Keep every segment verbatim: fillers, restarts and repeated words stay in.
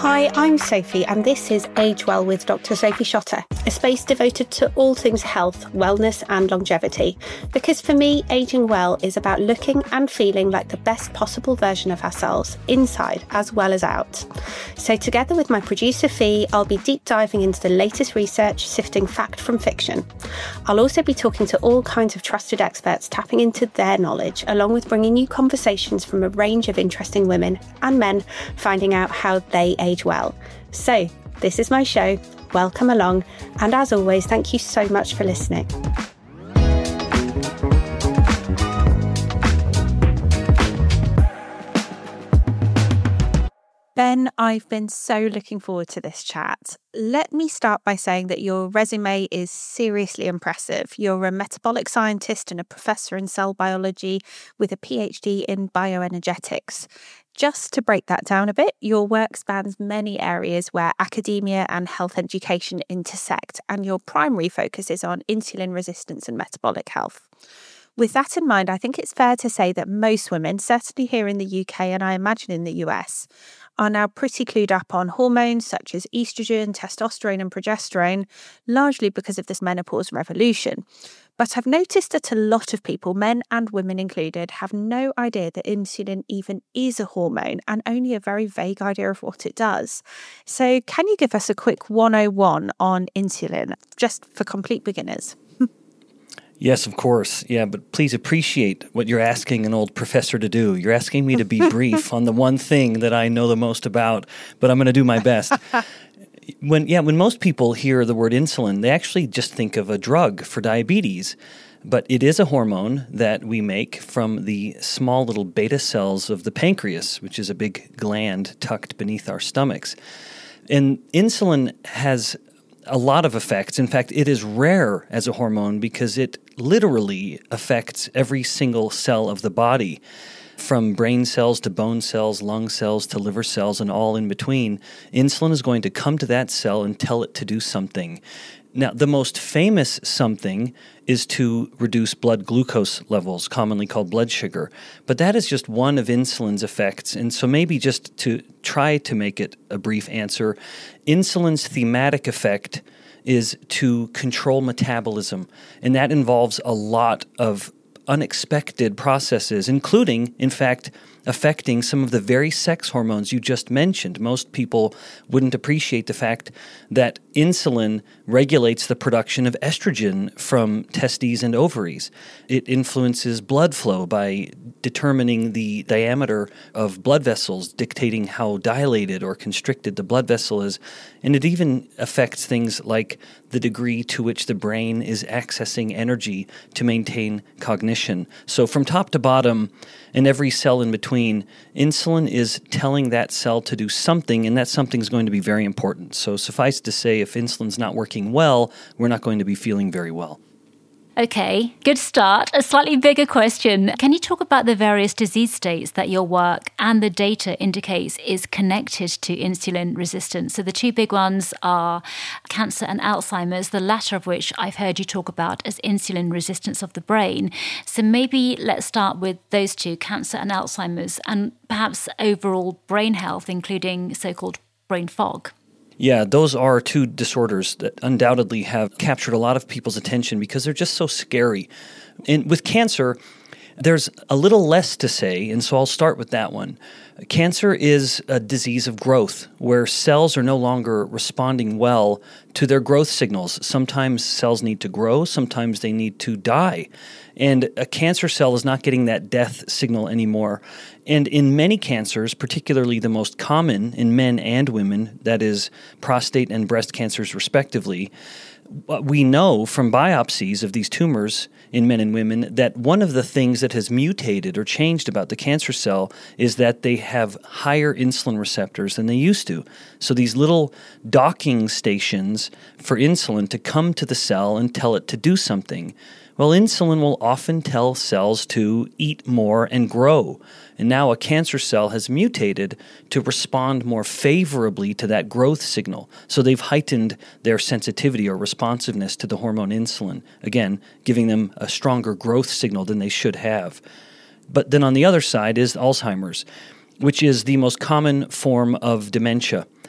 Hi, I'm Sophie, and this is Age Well with Doctor Sophie Schotter, a space devoted to all things health, wellness and longevity. Because for me, ageing well is about looking and feeling like the best possible version of ourselves, inside as well as out. So together with my producer Fee, I'll be deep diving into the latest research, sifting fact from fiction. I'll also be talking to all kinds of trusted experts, tapping into their knowledge, along with bringing you conversations from a range of interesting women and men, finding out how they age well. So, this is my show. Welcome along. And as always, thank you so much for listening. Ben, I've been so looking forward to this chat. Let me start by saying that your resume is seriously impressive. You're a metabolic scientist and a professor in cell biology with a PhD in bioenergetics. Just to break that down a bit, your work spans many areas where academia and health education intersect, and your primary focus is on insulin resistance and metabolic health. With that in mind, I think it's fair to say that most women, certainly here in the U K and I imagine in the U S, are now pretty clued up on hormones such as estrogen, testosterone and progesterone, largely because of this menopause revolution. But I've noticed that a lot of people, men and women included, have no idea that insulin even is a hormone and only a very vague idea of what it does. So can you give us a quick one oh one on insulin, just for complete beginners? Yes, of course. Yeah, but please appreciate what you're asking an old professor to do. You're asking me to be brief on the one thing that I know the most about, but I'm going to do my best. When yeah, when most people hear the word insulin, they actually just think of a drug for diabetes. But it is a hormone that we make from the small little beta cells of the pancreas, which is a big gland tucked beneath our stomachs. And insulin has a lot of effects. In fact, it is rare as a hormone because it literally affects every single cell of the body, from brain cells to bone cells, lung cells to liver cells, and all in between. Insulin is going to come to that cell and tell it to do something. Now, the most famous something is to reduce blood glucose levels, commonly called blood sugar. But that is just one of insulin's effects. And so maybe just to try to make it a brief answer, insulin's thematic effect is to control metabolism. And that involves a lot of unexpected processes, including, in fact, affecting some of the very sex hormones you just mentioned. Most people wouldn't appreciate the fact that insulin regulates the production of estrogen from testes and ovaries. It influences blood flow by determining the diameter of blood vessels, dictating how dilated or constricted the blood vessel is. And it even affects things like the degree to which the brain is accessing energy to maintain cognition. So from top to bottom, and every cell in between, insulin is telling that cell to do something, and that something is going to be very important. So suffice to say, if insulin's not working well, we're not going to be feeling very well. Okay, good start. A slightly bigger question. Can you talk about the various disease states that your work and the data indicates is connected to insulin resistance? So the two big ones are cancer and Alzheimer's, the latter of which I've heard you talk about as insulin resistance of the brain. So maybe let's start with those two, cancer and Alzheimer's, and perhaps overall brain health, including so-called brain fog. Yeah, those are two disorders that undoubtedly have captured a lot of people's attention because they're just so scary. And with cancer, there's a little less to say, and so I'll start with that one. Cancer is a disease of growth where cells are no longer responding well to their growth signals. Sometimes cells need to grow, sometimes they need to die. And a cancer cell is not getting that death signal anymore. And in many cancers, particularly the most common in men and women, that is prostate and breast cancers respectively, we know from biopsies of these tumors in men and women that one of the things that has mutated or changed about the cancer cell is that they have higher insulin receptors than they used to. So these little docking stations for insulin to come to the cell and tell it to do something. Well, insulin will often tell cells to eat more and grow. And now a cancer cell has mutated to respond more favorably to that growth signal. So they've heightened their sensitivity or responsiveness to the hormone insulin, again, giving them a stronger growth signal than they should have. But then on the other side is Alzheimer's, which is the most common form of dementia.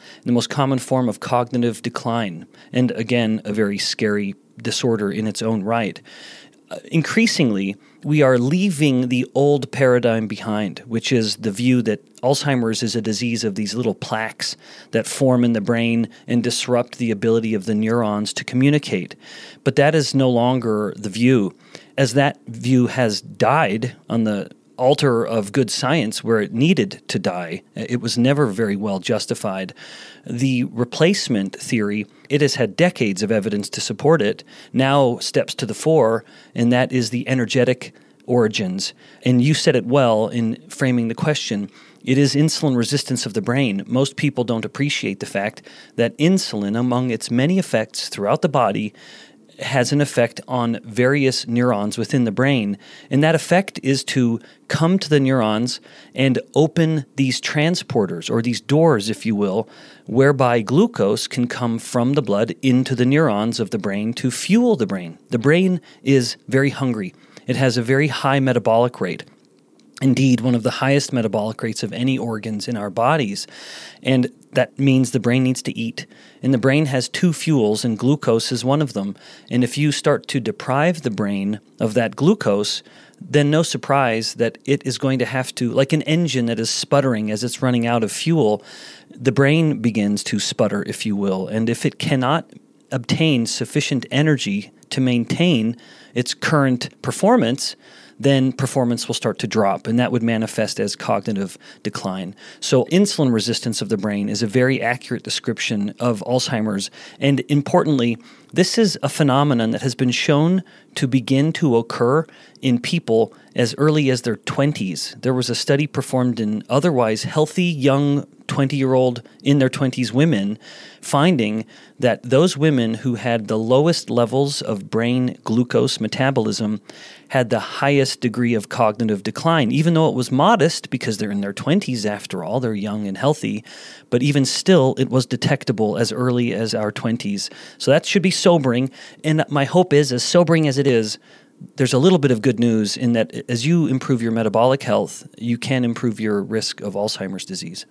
the most common form of cognitive decline, and again, a very scary disorder in its own right. Uh, increasingly, we are leaving the old paradigm behind, which is the view that Alzheimer's is a disease of these little plaques that form in the brain and disrupt the ability of the neurons to communicate. But that is no longer the view, as that view has died on the altar of good science where it needed to die. It was never very well justified. The replacement theory, it has had decades of evidence to support it, now steps to the fore, and that is the energetic origins. And you said it well in framing the question. It is insulin resistance of the brain. Most people don't appreciate the fact that insulin, among its many effects throughout the body, has an effect on various neurons within the brain. And that effect is to come to the neurons and open these transporters, or these doors, if you will, whereby glucose can come from the blood into the neurons of the brain to fuel the brain. The brain is very hungry. It has a very high metabolic rate. Indeed, one of the highest metabolic rates of any organs in our bodies. And that means the brain needs to eat. And the brain has two fuels, and glucose is one of them. And if you start to deprive the brain of that glucose, then no surprise that it is going to have to, like an engine that is sputtering as it's running out of fuel, the brain begins to sputter, if you will. And if it cannot obtain sufficient energy to maintain its current performance, then performance will start to drop, and that would manifest as cognitive decline. So insulin resistance of the brain is a very accurate description of Alzheimer's, and importantly, this is a phenomenon that has been shown to begin to occur in people as early as their twenties. There was a study performed in otherwise healthy, young twenty-year-old, in their twenties women, finding that those women who had the lowest levels of brain glucose metabolism had the highest degree of cognitive decline, even though it was modest because they're in their twenties after all, they're young and healthy, but even still it was detectable as early as our twenties. So that should be sobering, and my hope is, as sobering as it is, there's a little bit of good news in that as you improve your metabolic health, you can improve your risk of Alzheimer's disease.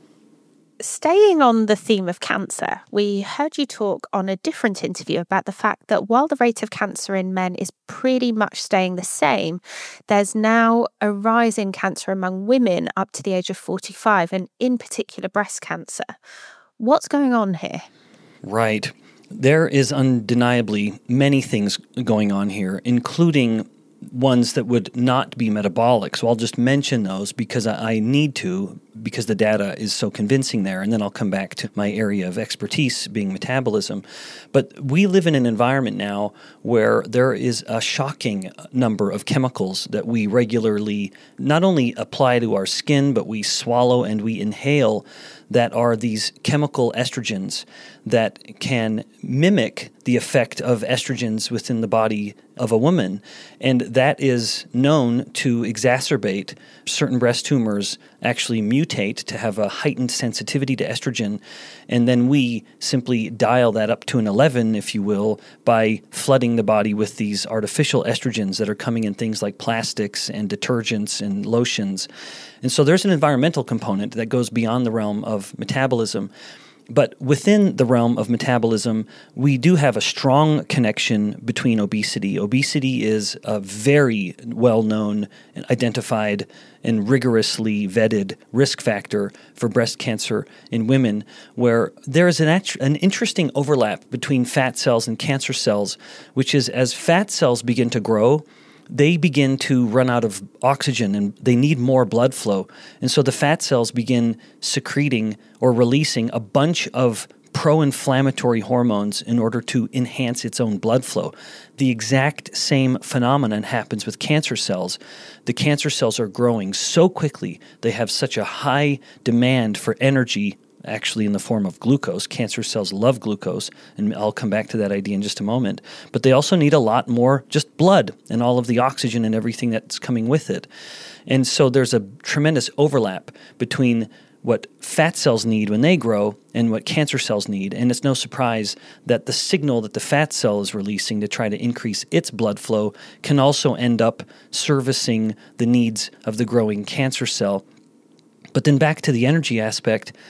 Staying on the theme of cancer, we heard you talk on a different interview about the fact that while the rate of cancer in men is pretty much staying the same, there's now a rise in cancer among women up to the age of forty-five, and in particular breast cancer. What's going on here? Right. There is undeniably many things going on here, including ones that would not be metabolic. So I'll just mention those because I need to, because the data is so convincing there, and then I'll come back to my area of expertise being metabolism. But we live in an environment now where there is a shocking number of chemicals that we regularly not only apply to our skin, but we swallow and we inhale, that are these chemical estrogens that can mimic the effect of estrogens within the body of a woman. And that is known to exacerbate certain breast tumors, actually mutate to have a heightened sensitivity to estrogen. And then we simply dial that up to an eleven, if you will, by flooding the body with these artificial estrogens that are coming in things like plastics and detergents and lotions. And so there's an environmental component that goes beyond the realm of metabolism. But within the realm of metabolism, we do have a strong connection between obesity. Obesity is a very well-known and identified and rigorously vetted risk factor for breast cancer in women, where there is an, act- an interesting overlap between fat cells and cancer cells, which is as fat cells begin to grow, they begin to run out of oxygen and they need more blood flow. And so the fat cells begin secreting or releasing a bunch of pro-inflammatory hormones in order to enhance its own blood flow. The exact same phenomenon happens with cancer cells. The cancer cells are growing so quickly, they have such a high demand for energy, actually in the form of glucose. Cancer cells love glucose, and I'll come back to that idea in just a moment. But they also need a lot more just blood and all of the oxygen and everything that's coming with it. And so there's a tremendous overlap between what fat cells need when they grow and what cancer cells need. And it's no surprise that the signal that the fat cell is releasing to try to increase its blood flow can also end up servicing the needs of the growing cancer cell. But then back to the energy aspect,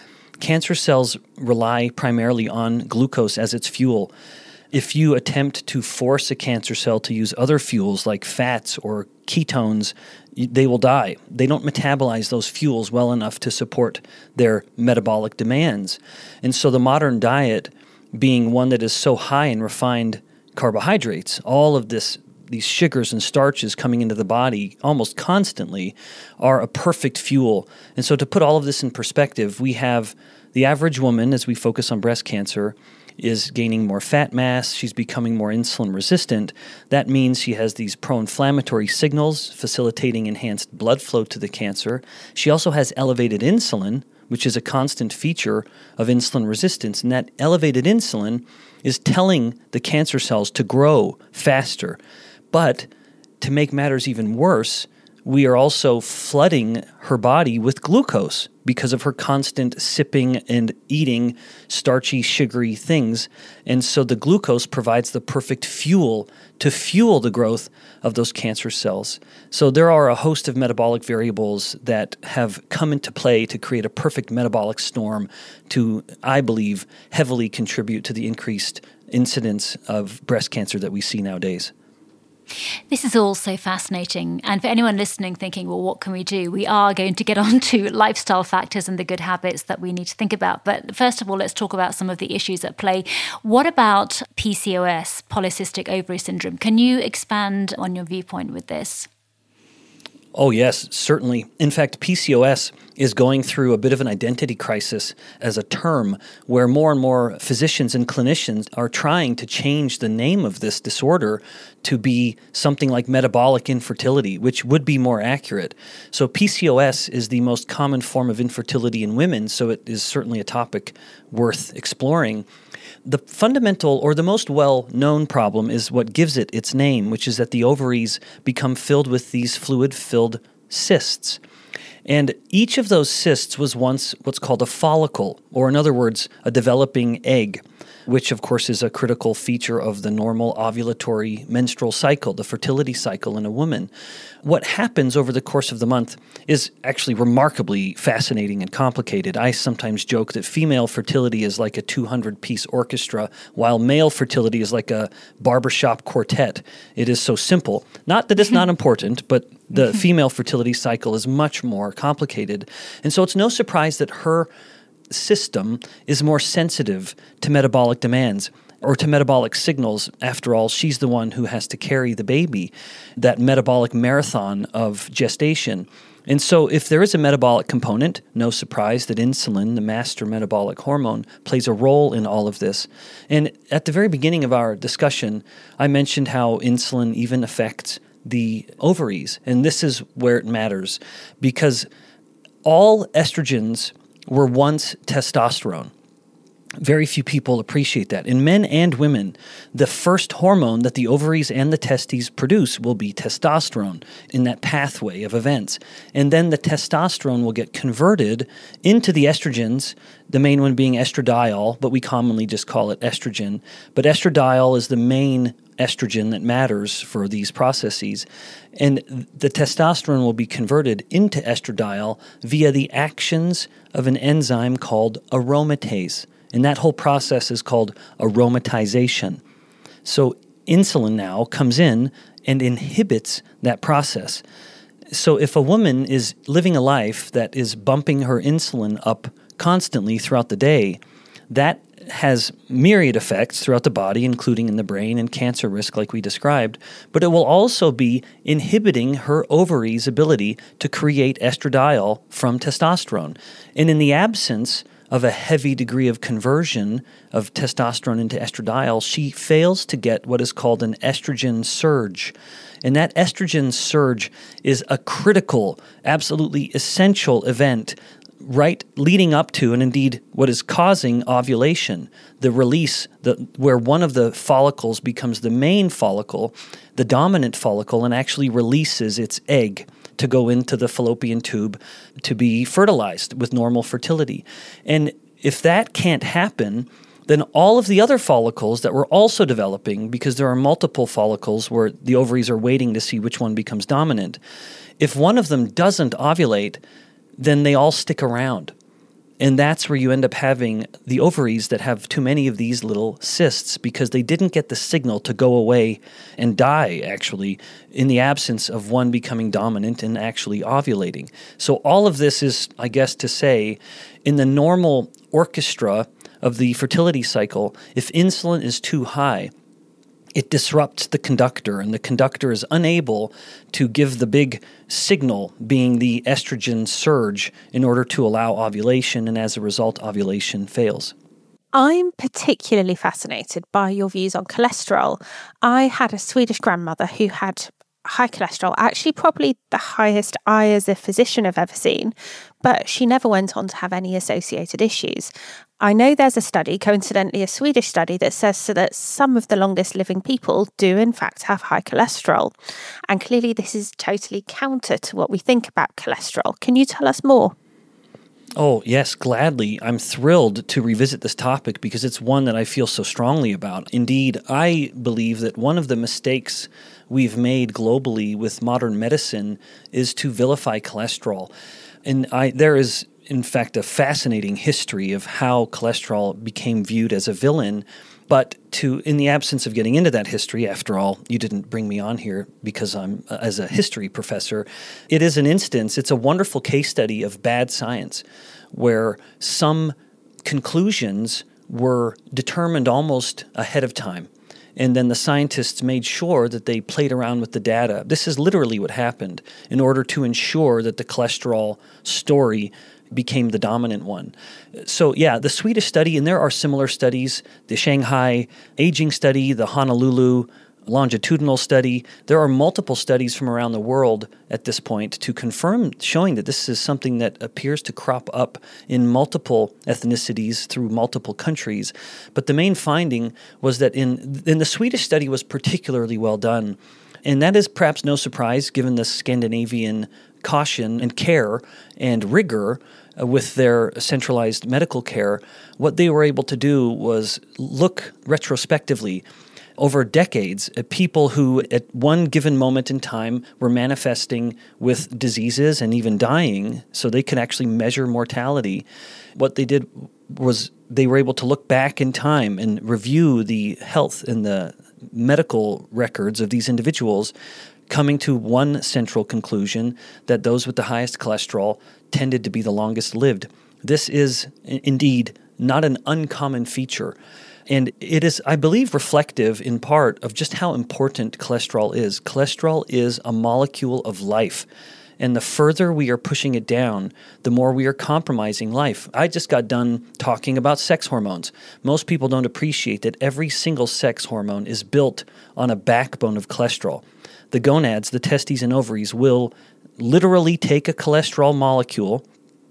cancer cells rely primarily on glucose as its fuel. If you attempt to force a cancer cell to use other fuels like fats or ketones, they will die. They don't metabolize those fuels well enough to support their metabolic demands. And so the modern diet, being one that is so high in refined carbohydrates, all of this these sugars and starches coming into the body almost constantly, are a perfect fuel. And so to put all of this in perspective, we have the average woman, as we focus on breast cancer, is gaining more fat mass. She's becoming more insulin resistant. That means she has these pro-inflammatory signals facilitating enhanced blood flow to the cancer. She also has elevated insulin, which is a constant feature of insulin resistance. And that elevated insulin is telling the cancer cells to grow faster. But to make matters even worse, we are also flooding her body with glucose because of her constant sipping and eating starchy, sugary things. And so the glucose provides the perfect fuel to fuel the growth of those cancer cells. So there are a host of metabolic variables that have come into play to create a perfect metabolic storm to, I believe, heavily contribute to the increased incidence of breast cancer that we see nowadays. This is all so fascinating. And for anyone listening thinking, well, what can we do? We are going to get on to lifestyle factors and the good habits that we need to think about. But first of all, let's talk about some of the issues at play. What about P C O S, polycystic ovary syndrome? Can you expand on your viewpoint with this? Oh, yes, certainly. In fact, P C O S is going through a bit of an identity crisis as a term where more and more physicians and clinicians are trying to change the name of this disorder to be something like metabolic infertility, which would be more accurate. So P C O S is the most common form of infertility in women, so it is certainly a topic worth exploring. The fundamental or the most well-known problem is what gives it its name, which is that the ovaries become filled with these fluid-filled cysts. And each of those cysts was once what's called a follicle, or in other words, a developing egg, which of course is a critical feature of the normal ovulatory menstrual cycle, the fertility cycle in a woman. What happens over the course of the month is actually remarkably fascinating and complicated. I sometimes joke that female fertility is like a two hundred piece orchestra, while male fertility is like a barbershop quartet. It is so simple. Not that it's not important, but the female fertility cycle is much more complicated. And so it's no surprise that her system is more sensitive to metabolic demands or to metabolic signals. After all, she's the one who has to carry the baby, that metabolic marathon of gestation. And so if there is a metabolic component, no surprise that insulin, the master metabolic hormone, plays a role in all of this. And at the very beginning of our discussion, I mentioned how insulin even affects the ovaries. And this is where it matters, because all estrogens were once testosterone. Very few people appreciate that. In men and women, the first hormone that the ovaries and the testes produce will be testosterone in that pathway of events. And then the testosterone will get converted into the estrogens, the main one being estradiol, but we commonly just call it estrogen. But estradiol is the main estrogen that matters for these processes. And the testosterone will be converted into estradiol via the actions of an enzyme called aromatase. And that whole process is called aromatization. So insulin now comes in and inhibits that process. So if a woman is living a life that is bumping her insulin up constantly throughout the day, that has myriad effects throughout the body, including in the brain and cancer risk like we described, but it will also be inhibiting her ovaries' ability to create estradiol from testosterone. And in the absence of a heavy degree of conversion of testosterone into estradiol, she fails to get what is called an estrogen surge. And that estrogen surge is a critical, absolutely essential event right leading up to, and indeed what is causing ovulation, the release, the, where one of the follicles becomes the main follicle, the dominant follicle, and actually releases its egg to go into the fallopian tube to be fertilized with normal fertility. And if that can't happen, then all of the other follicles that were also developing, because there are multiple follicles where the ovaries are waiting to see which one becomes dominant, if one of them doesn't ovulate, then they all stick around. And that's where you end up having the ovaries that have too many of these little cysts because they didn't get the signal to go away and die, actually, in the absence of one becoming dominant and actually ovulating. So all of this is, I guess, to say, in the normal orchestra of the fertility cycle, if insulin is too high, it disrupts the conductor, and the conductor is unable to give the big signal, being the estrogen surge, in order to allow ovulation, and as a result, ovulation fails. I'm particularly fascinated by your views on cholesterol. I had a Swedish grandmother who had high cholesterol, actually probably the highest I as a physician have ever seen, but she never went on to have any associated issues. I know there's a study, coincidentally a Swedish study, that says so that some of the longest living people do in fact have high cholesterol. And clearly this is totally counter to what we think about cholesterol. Can you tell us more? Oh, yes, gladly. I'm thrilled to revisit this topic because it's one that I feel so strongly about. Indeed, I believe that one of the mistakes we've made globally with modern medicine is to vilify cholesterol. And I, there is, in fact, a fascinating history of how cholesterol became viewed as a villain. But to, in the absence of getting into that history, after all, you didn't bring me on here because I'm, uh, as a history professor, it is an instance, it's a wonderful case study of bad science where some conclusions were determined almost ahead of time. And then the scientists made sure that they played around with the data. This is literally what happened in order to ensure that the cholesterol story became the dominant one. So yeah, the Swedish study, and there are similar studies, the Shanghai aging study, the Honolulu longitudinal study. There are multiple studies from around the world at this point to confirm, showing that this is something that appears to crop up in multiple ethnicities through multiple countries. But the main finding was that in, in the Swedish study was particularly well done. And that is perhaps no surprise given the Scandinavian caution and care and rigor uh, with their centralized medical care. What they were able to do was look retrospectively over decades at people who at one given moment in time were manifesting with diseases and even dying, so they could actually measure mortality. What they did was they were able to look back in time and review the health and the medical records of these individuals, coming to one central conclusion that those with the highest cholesterol tended to be the longest lived. This is indeed not an uncommon feature. And it is, I believe, reflective in part of just how important cholesterol is. Cholesterol is a molecule of life. And the further we are pushing it down, the more we are compromising life. I just got done talking about sex hormones. Most people don't appreciate that every single sex hormone is built on a backbone of cholesterol. The gonads, the testes and ovaries, will literally take a cholesterol molecule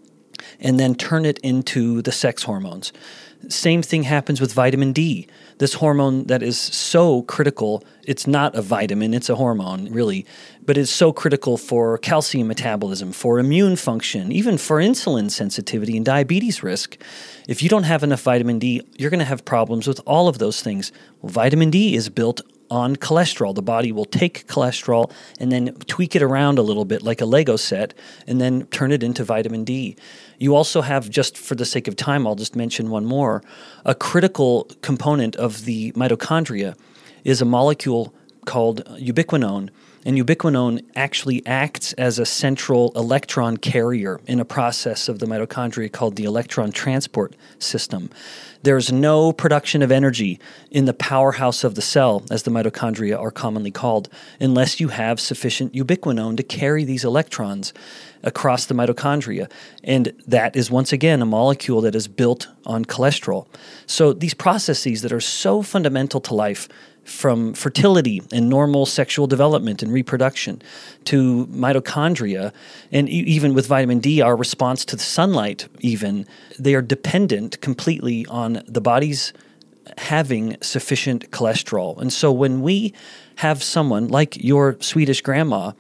and then turn it into the sex hormones. Same thing happens with vitamin D. This hormone that is so critical, it's not a vitamin, it's a hormone, really, but it's so critical for calcium metabolism, for immune function, even for insulin sensitivity and diabetes risk. If you don't have enough vitamin D, you're going to have problems with all of those things. Well, vitamin D is built on cholesterol. The body will take cholesterol and then tweak it around a little bit like a Lego set and then turn it into vitamin D. You also have, just for the sake of time, I'll just mention one more, a critical component of the mitochondria is a molecule called ubiquinone. And ubiquinone actually acts as a central electron carrier in a process of the mitochondria called the electron transport system. There's no production of energy in the powerhouse of the cell, as the mitochondria are commonly called, unless you have sufficient ubiquinone to carry these electrons across the mitochondria. And that is, once again, a molecule that is built on cholesterol. So these processes that are so fundamental to life, from fertility and normal sexual development and reproduction to mitochondria, and e- even with vitamin D, our response to the sunlight even, they are dependent completely on the body's having sufficient cholesterol. And so when we have someone like your Swedish grandma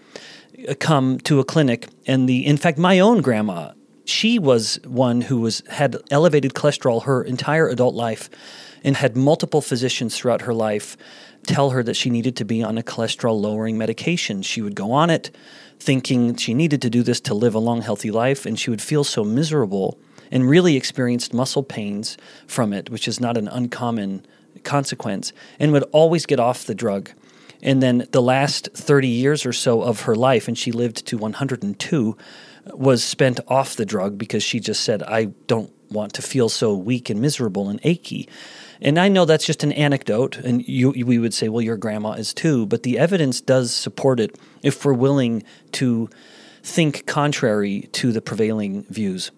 come to a clinic, and the, in fact, my own grandma, she was one who was had elevated cholesterol her entire adult life, and had multiple physicians throughout her life tell her that she needed to be on a cholesterol-lowering medication. She would go on it thinking she needed to do this to live a long, healthy life, and she would feel so miserable and really experienced muscle pains from it, which is not an uncommon consequence, and would always get off the drug. And then the last thirty years or so of her life, and she lived to one hundred two, was spent off the drug because she just said, I don't want to feel so weak and miserable and achy. And I know that's just an anecdote, and you, we would say, well, your grandma is too, but the evidence does support it if we're willing to think contrary to the prevailing views.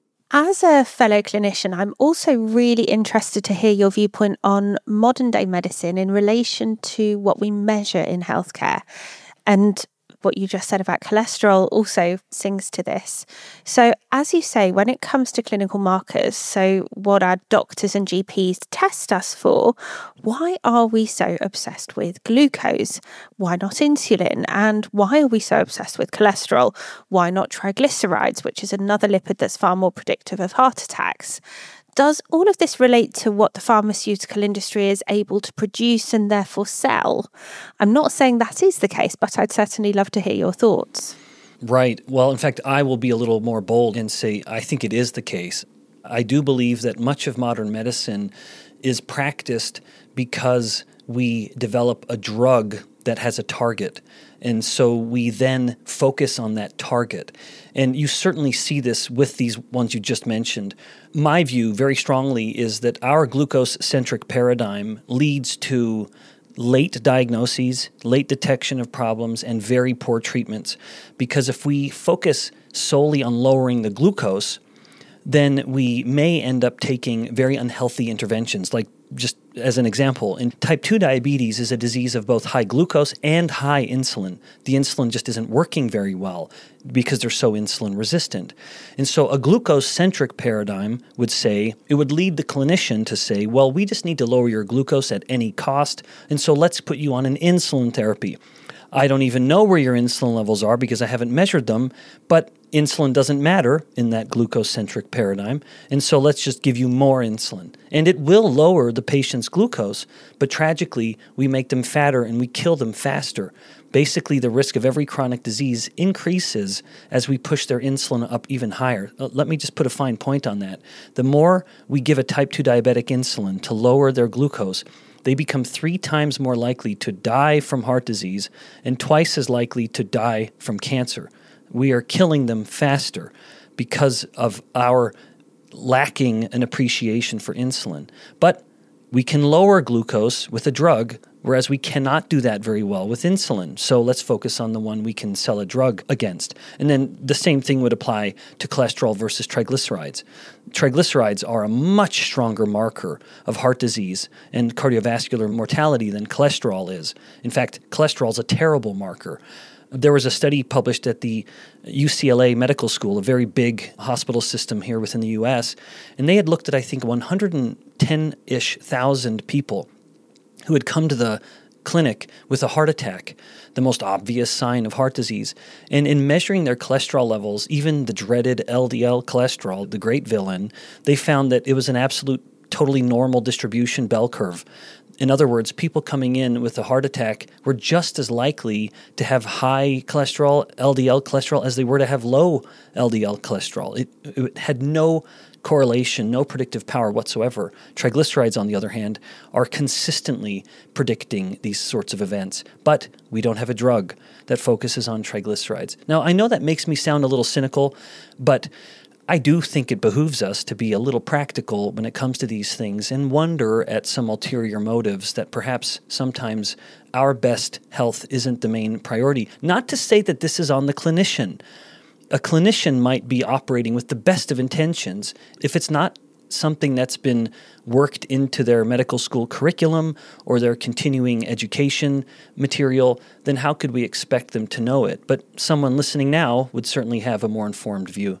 As a fellow clinician, I'm also really interested to hear your viewpoint on modern day medicine in relation to what we measure in healthcare. And what you just said about cholesterol also sings to this. So as you say, when it comes to clinical markers, so what our doctors and G Ps test us for, why are we so obsessed with glucose? Why not insulin? And why are we so obsessed with cholesterol? Why not triglycerides, which is another lipid that's far more predictive of heart attacks? Does all of this relate to what the pharmaceutical industry is able to produce and therefore sell? I'm not saying that is the case, but I'd certainly love to hear your thoughts. Right. Well, in fact, I will be a little more bold and say I think it is the case. I do believe that much of modern medicine is practiced because we develop a drug that has a target. And so we then focus on that target. And you certainly see this with these ones you just mentioned. My view very strongly is that our glucose-centric paradigm leads to late diagnoses, late detection of problems, and very poor treatments. Because if we focus solely on lowering the glucose, then we may end up taking very unhealthy interventions. Like, just as an example, in type two diabetes is a disease of both high glucose and high insulin. The insulin just isn't working very well because they're so insulin resistant. And so a glucose-centric paradigm would say, it would lead the clinician to say, well, we just need to lower your glucose at any cost, and so let's put you on an insulin therapy. I don't even know where your insulin levels are because I haven't measured them, but insulin doesn't matter in that glucose-centric paradigm, and so let's just give you more insulin. And it will lower the patient's glucose, but tragically, we make them fatter and we kill them faster. Basically, the risk of every chronic disease increases as we push their insulin up even higher. Let me just put a fine point on that. The more we give a type two diabetic insulin to lower their glucose, they become three times more likely to die from heart disease and twice as likely to die from cancer. We are killing them faster because of our lacking an appreciation for insulin. But we can lower glucose with a drug, whereas we cannot do that very well with insulin. So let's focus on the one we can sell a drug against. And then the same thing would apply to cholesterol versus triglycerides. Triglycerides are a much stronger marker of heart disease and cardiovascular mortality than cholesterol is. In fact, cholesterol is a terrible marker. There was a study published at the U C L A Medical School, a very big hospital system here within the U S, and they had looked at, I think, one hundred ten-ish thousand people who had come to the clinic with a heart attack, the most obvious sign of heart disease. And in measuring their cholesterol levels, even the dreaded L D L cholesterol, the great villain, they found that it was an absolute, totally normal distribution bell curve. In other words, people coming in with a heart attack were just as likely to have high cholesterol, L D L cholesterol, as they were to have low L D L cholesterol. It, it had no correlation, no predictive power whatsoever. Triglycerides, on the other hand, are consistently predicting these sorts of events. But we don't have a drug that focuses on triglycerides. Now, I know that makes me sound a little cynical, but I do think it behooves us to be a little practical when it comes to these things and wonder at some ulterior motives that perhaps sometimes our best health isn't the main priority. Not to say that this is on the clinician. A clinician might be operating with the best of intentions. If it's not something that's been worked into their medical school curriculum or their continuing education material, then how could we expect them to know it? But someone listening now would certainly have a more informed view.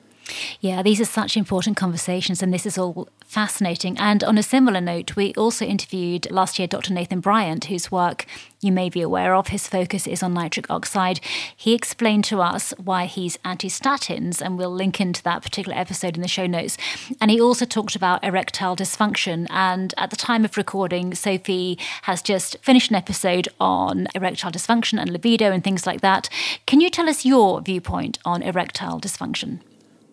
Yeah, these are such important conversations, and this is all fascinating. And on a similar note, we also interviewed last year Doctor Nathan Bryant, whose work you may be aware of. His focus is on nitric oxide. He explained to us why he's anti-statins, and we'll link into that particular episode in the show notes. And he also talked about erectile dysfunction. And at the time of recording, Sophie has just finished an episode on erectile dysfunction and libido and things like that. Can you tell us your viewpoint on erectile dysfunction?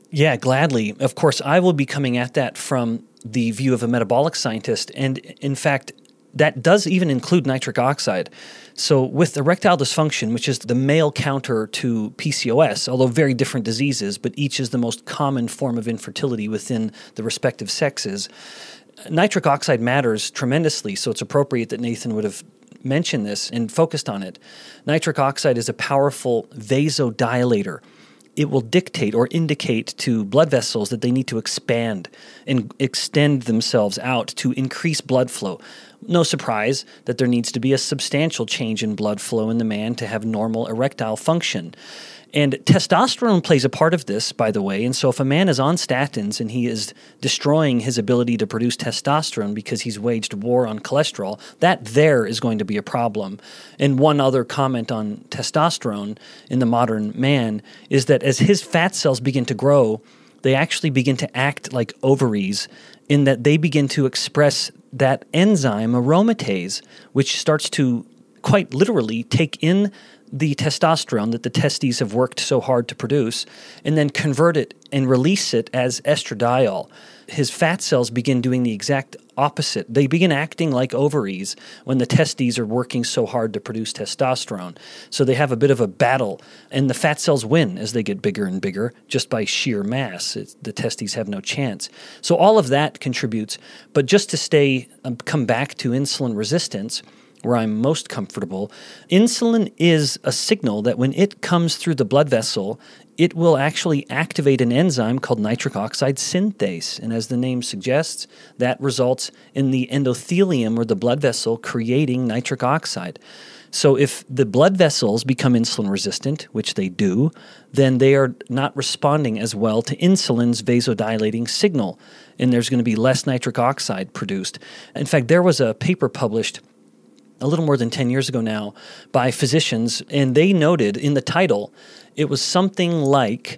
Yeah, gladly. Of course, I will be coming at that from the view of a metabolic scientist. And in fact, that does even include nitric oxide. So with erectile dysfunction, which is the male counter to P C O S, although very different diseases, but each is the most common form of infertility within the respective sexes, nitric oxide matters tremendously. So it's appropriate that Nathan would have mentioned this and focused on it. Nitric oxide is a powerful vasodilator. It will dictate or indicate to blood vessels that they need to expand and extend themselves out to increase blood flow. No surprise that there needs to be a substantial change in blood flow in the man to have normal erectile function. And testosterone plays a part of this, by the way. And so if a man is on statins and he is destroying his ability to produce testosterone because he's waged war on cholesterol, that there is going to be a problem. And one other comment on testosterone in the modern man is that as his fat cells begin to grow, they actually begin to act like ovaries in that they begin to express that enzyme aromatase, which starts to quite literally take in the testosterone that the testes have worked so hard to produce and then convert it and release it as estradiol. His fat cells begin doing the exact opposite. They begin acting like ovaries when the testes are working so hard to produce testosterone. So they have a bit of a battle, and the fat cells win as they get bigger and bigger just by sheer mass. It's, the testes have no chance. So all of that contributes. But just to stay, um, come back to insulin resistance, where I'm most comfortable, insulin is a signal that when it comes through the blood vessel, it will actually activate an enzyme called nitric oxide synthase. And as the name suggests, that results in the endothelium or the blood vessel creating nitric oxide. So if the blood vessels become insulin resistant, which they do, then they are not responding as well to insulin's vasodilating signal, and there's going to be less nitric oxide produced. In fact, there was a paper published a little more than ten years ago now by physicians, and they noted in the title, it was something like,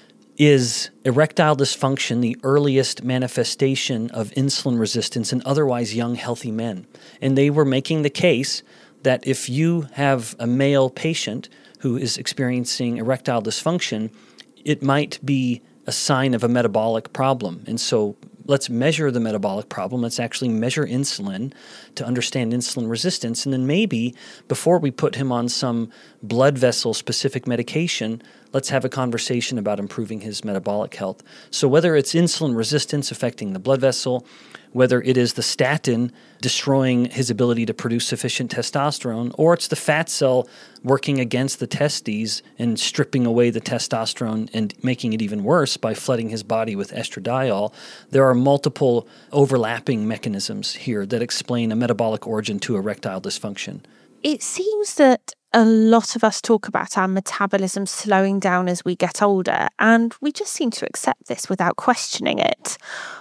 is erectile dysfunction the earliest manifestation of insulin resistance in otherwise young, healthy men? And they were making the case that if you have a male patient who is experiencing erectile dysfunction, it might be a sign of a metabolic problem. And so let's measure the metabolic problem. Let's actually measure insulin to understand insulin resistance. And then maybe before we put him on some blood vessel specific medication, let's have a conversation about improving his metabolic health. So whether it's insulin resistance affecting the blood vessel, whether it is the statin destroying his ability to produce sufficient testosterone, or it's the fat cell working against the testes and stripping away the testosterone and making it even worse by flooding his body with estradiol, there are multiple overlapping mechanisms here that explain a metabolic origin to erectile dysfunction. It seems that a lot of us talk about our metabolism slowing down as we get older, and we just seem to accept this without questioning it.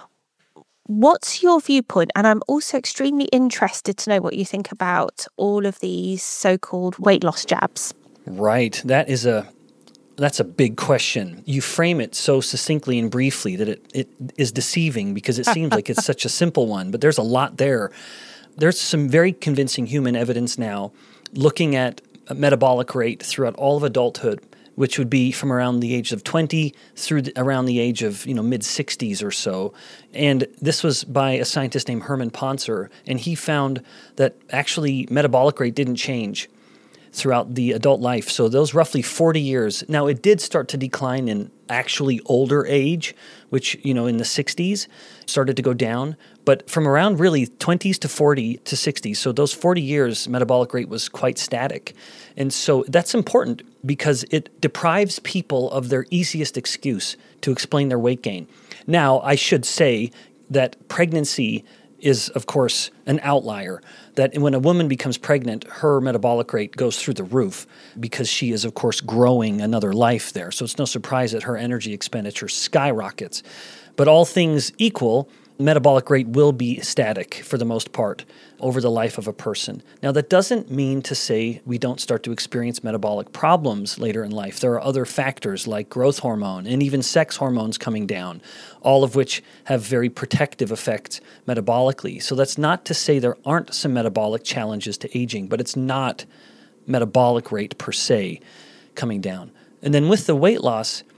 What's your viewpoint? And I'm also extremely interested to know what you think about all of these so-called weight loss jabs. Right. That is a that's a big question. You frame it so succinctly and briefly that it, it is deceiving because it seems like it's such a simple one, but there's a lot there. There's some very convincing human evidence now looking at a metabolic rate throughout all of adulthood, which would be from around the age of twenty through the, around the age of, you know, mid-sixties or so. And this was by a scientist named Herman Ponzer, and he found that actually metabolic rate didn't change throughout the adult life. So those roughly forty years. Now, it did start to decline in actually older age, which, you know, in the sixties started to go down. But from around really twenties to forty to sixty, so those forty years, metabolic rate was quite static. And so that's important because it deprives people of their easiest excuse to explain their weight gain. Now, I should say that pregnancy is, of course, an outlier, that when a woman becomes pregnant, her metabolic rate goes through the roof because she is, of course, growing another life there. So it's no surprise that her energy expenditure skyrockets. But all things equal, metabolic rate will be static for the most part over the life of a person. Now, that doesn't mean to say we don't start to experience metabolic problems later in life. There are other factors like growth hormone and even sex hormones coming down, all of which have very protective effects metabolically. So that's not to say there aren't some metabolic challenges to aging, but it's not metabolic rate per se coming down. And then with the weight loss,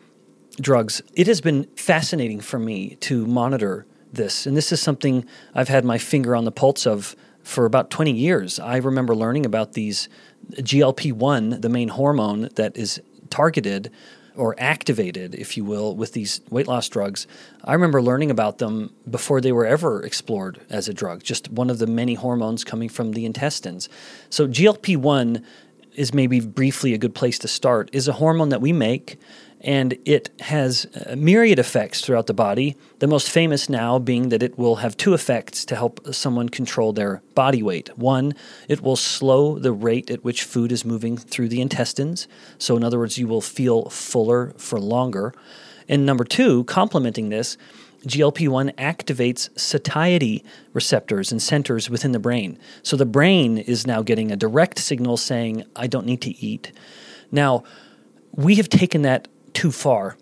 drugs, it has been fascinating for me to monitor this. And this is something I've had my finger on the pulse of for about twenty years. I remember learning about these G L P one, the main hormone that is targeted or activated, if you will, with these weight loss drugs. I remember learning about them before they were ever explored as a drug, just one of the many hormones coming from the intestines. So G L P one is maybe briefly a good place to start, is a hormone that we make, and it has a myriad effects throughout the body, the most famous now being that it will have two effects to help someone control their body weight. One, it will slow the rate at which food is moving through the intestines. So in other words, you will feel fuller for longer. And number two, complementing this, G L P one activates satiety receptors and centers within the brain. So the brain is now getting a direct signal saying, I don't need to eat. Now, we have taken that too far,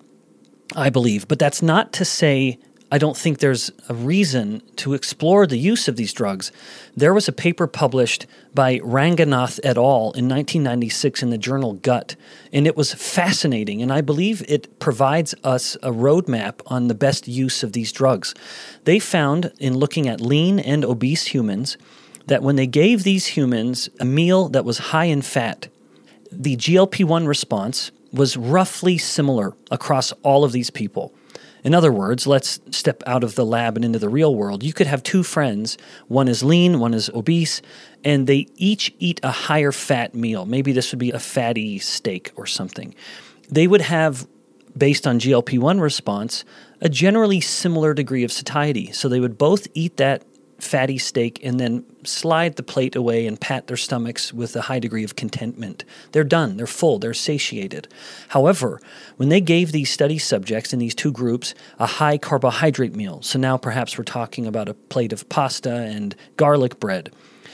I believe. But that's not to say I don't think there's a reason to explore the use of these drugs. There was a paper published by Ranganath et al. In nineteen ninety-six in the journal Gut, and it was fascinating, and I believe it provides us a roadmap on the best use of these drugs. They found, in looking at lean and obese humans, that when they gave these humans a meal that was high in fat, the G L P one response was roughly similar across all of these people. In other words, let's step out of the lab and into the real world. You could have two friends, one is lean, one is obese, and they each eat a higher fat meal. Maybe this would be a fatty steak or something. They would have, based on G L P one response, a generally similar degree of satiety. So they would both eat that fatty steak and then slide the plate away and pat their stomachs with a high degree of contentment. They're done. They're full. They're satiated. However, when they gave these study subjects in these two groups a high carbohydrate meal, so now perhaps we're talking about a plate of pasta and garlic bread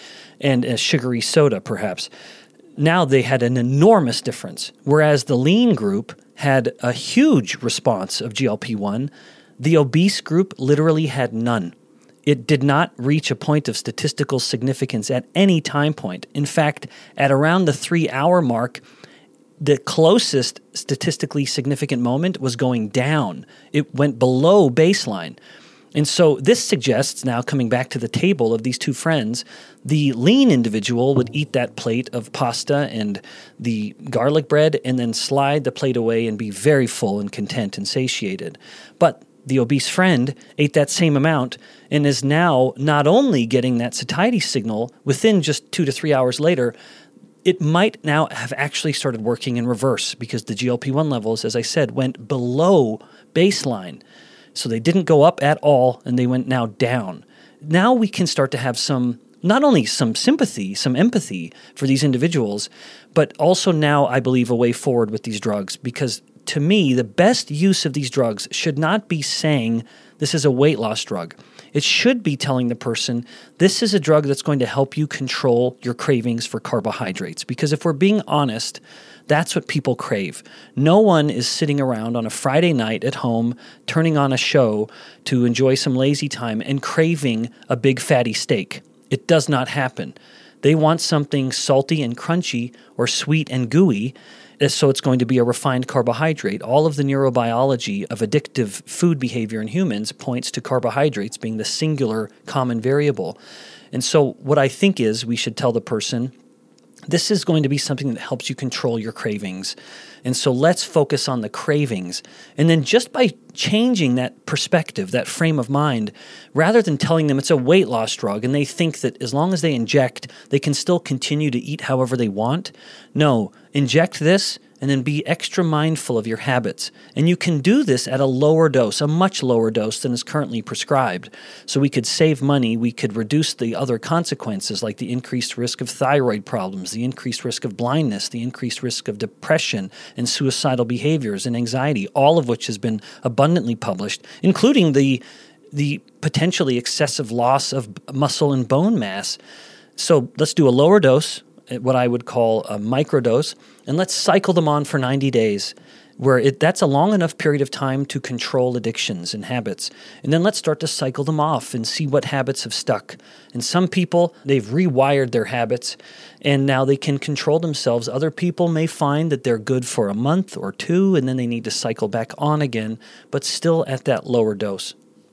and a sugary soda perhaps, now they had an enormous difference. Whereas the lean group had a huge response of G L P one, the obese group literally had none. It did not reach a point of statistical significance at any time point. In fact, at around the three-hour mark, the closest statistically significant moment was going down. It went below baseline. And so this suggests, now coming back to the table of these two friends, the lean individual would eat that plate of pasta and the garlic bread and then slide the plate away and be very full and content and satiated. But the obese friend ate that same amount and is now not only getting that satiety signal within just two to three hours later, it might now have actually started working in reverse because the G L P one levels, as I said, went below baseline. So they didn't go up at all and they went now down. Now we can start to have some, not only some sympathy, some empathy for these individuals, but also now I believe a way forward with these drugs because to me, the best use of these drugs should not be saying this is a weight loss drug. It should be telling the person this is a drug that's going to help you control your cravings for carbohydrates. Because if we're being honest, that's what people crave. No one is sitting around on a Friday night at home, turning on a show to enjoy some lazy time and craving a big fatty steak. It does not happen. They want something salty and crunchy or sweet and gooey, so it's going to be a refined carbohydrate. All of the neurobiology of addictive food behavior in humans points to carbohydrates being the singular common variable. And so what I think is we should tell the person, this is going to be something that helps you control your cravings. And so let's focus on the cravings. And then just by changing that perspective, that frame of mind, rather than telling them it's a weight loss drug and they think that as long as they inject, they can still continue to eat however they want. No, inject this and then be extra mindful of your habits. And you can do this at a lower dose, a much lower dose than is currently prescribed. So we could save money, we could reduce the other consequences like the increased risk of thyroid problems, the increased risk of blindness, the increased risk of depression and suicidal behaviors and anxiety, all of which has been abundantly published, including the the potentially excessive loss of muscle and bone mass. So let's do a lower dose, what I would call a microdose, and let's cycle them on for ninety days. where it, that's a long enough period of time to control addictions and habits. And then let's start to cycle them off and see what habits have stuck. And some people, they've rewired their habits, and now they can control themselves. Other people may find that they're good for a month or two, and then they need to cycle back on again, but still at that lower dose.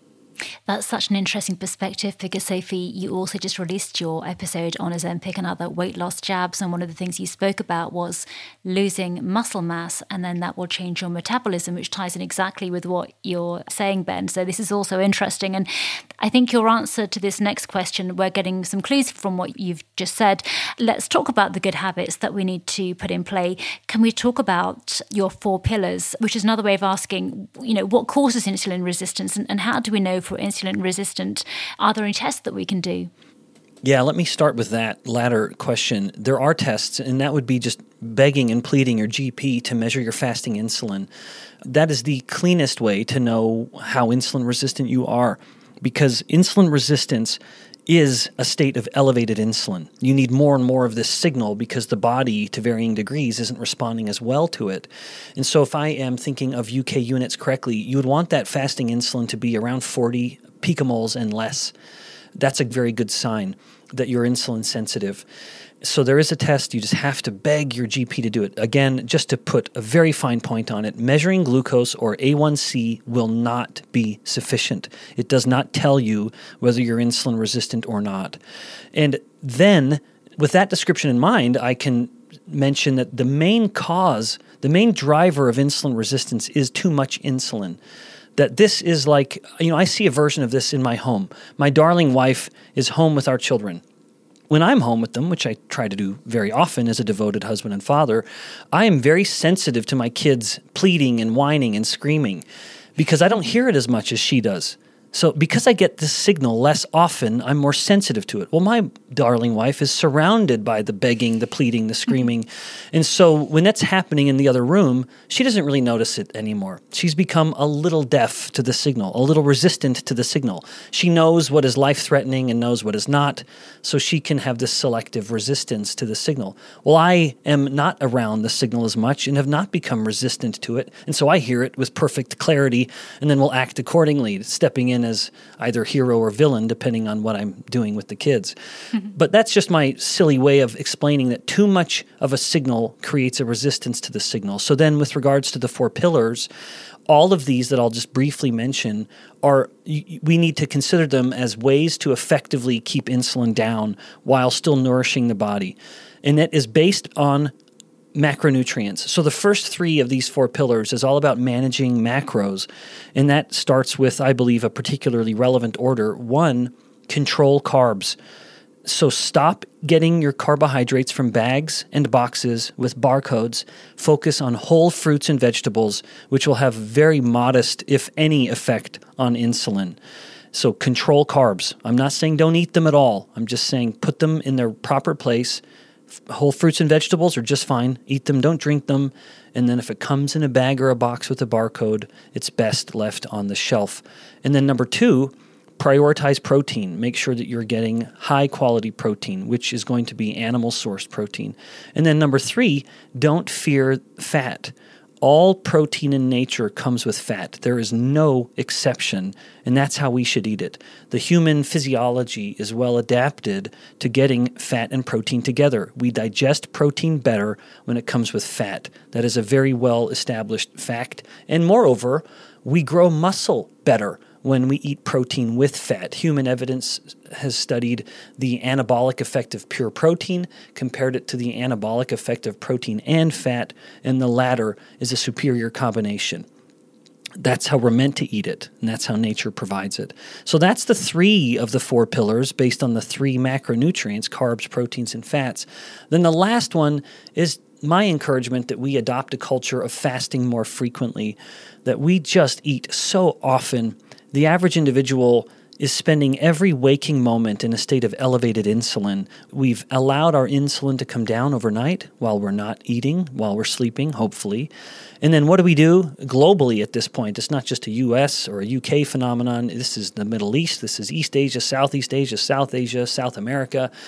That's such an interesting perspective because, Sophie, you also just released your episode on Ozempic and other weight loss jabs, and one of the things you spoke about was losing muscle mass, and then that will change your metabolism, which ties in exactly with what you're saying, Ben. So this is also interesting. And I think your answer to this next question, we're getting some clues from what you've just said. Let's talk about the good habits that we need to put in play. Can we talk about your four pillars, which is another way of asking, you know, what causes insulin resistance, and, and how do we know for insulin resistant? Are there any tests that we can do? Yeah, let me start with that latter question. There are tests, and that would be just begging and pleading your G P to measure your fasting insulin. That is the cleanest way to know how insulin resistant you are, because insulin resistance is a state of elevated insulin. You need more and more of this signal because the body, to varying degrees, isn't responding as well to it. And so if I am thinking of U K units correctly, you would want that fasting insulin to be around forty picomoles and less. That's a very good sign that you're insulin sensitive. So there is a test. You just have to beg your G P to do it. Again, just to put a very fine point on it, measuring glucose or A one C will not be sufficient. It does not tell you whether you're insulin resistant or not. And then, with that description in mind, I can mention that the main cause, the main driver of insulin resistance is too much insulin. That this is like, you know, I see a version of this in my home. My darling wife is home with our children. When I'm home with them, which I try to do very often as a devoted husband and father, I am very sensitive to my kids pleading and whining and screaming because I don't hear it as much as she does. So because I get this signal less often, I'm more sensitive to it. Well, my darling wife is surrounded by the begging, the pleading, the screaming. And so when that's happening in the other room, she doesn't really notice it anymore. She's become a little deaf to the signal, a little resistant to the signal. She knows what is life-threatening and knows what is not, so she can have this selective resistance to the signal. Well, I am not around the signal as much and have not become resistant to it, and so I hear it with perfect clarity and then will act accordingly, stepping in as either hero or villain, depending on what I'm doing with the kids. Mm-hmm. But that's just my silly way of explaining that too much of a signal creates a resistance to the signal. So then with regards to the four pillars, all of these that I'll just briefly mention are, we need to consider them as ways to effectively keep insulin down while still nourishing the body. And that is based on macronutrients. So the first three of these four pillars is all about managing macros, and that starts with, I believe, a particularly relevant order. One, control carbs. So stop getting your carbohydrates from bags and boxes with barcodes. Focus on whole fruits and vegetables, which will have very modest, if any, effect on insulin. So control carbs. I'm not saying don't eat them at all. I'm just saying put them in their proper place. Whole fruits and vegetables are just fine. Eat them, don't drink them. And then if it comes in a bag or a box with a barcode, it's best left on the shelf. And then number two, prioritize protein. Make sure that you're getting high-quality protein, which is going to be animal-sourced protein. And then number three, don't fear fat. All protein in nature comes with fat. There is no exception, and that's how we should eat it. The human physiology is well adapted to getting fat and protein together. We digest protein better when it comes with fat. That is a very well-established fact. And moreover, we grow muscle better when we eat protein with fat. Human evidence has studied the anabolic effect of pure protein, compared it to the anabolic effect of protein and fat, and the latter is a superior combination. That's how we're meant to eat it, and that's how nature provides it. So that's the three of the four pillars based on the three macronutrients, carbs, proteins, and fats. Then the last one is my encouragement that we adopt a culture of fasting more frequently, that we just eat so often. The average individual is spending every waking moment in a state of elevated insulin. We've allowed our insulin to come down overnight while we're not eating, while we're sleeping, hopefully. And then what do we do globally at this point? It's not just a U S or a U K phenomenon. This is the Middle East. This is East Asia, Southeast Asia, South Asia, South America.